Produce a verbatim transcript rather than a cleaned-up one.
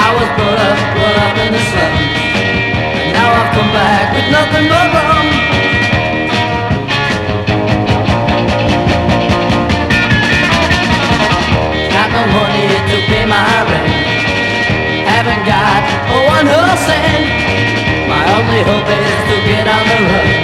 I was brought up, brought up in the slums. And now I've come back with nothing but rum. Got no money to pay my rent. Haven't got a one whole cent. My only hope is to get on the run.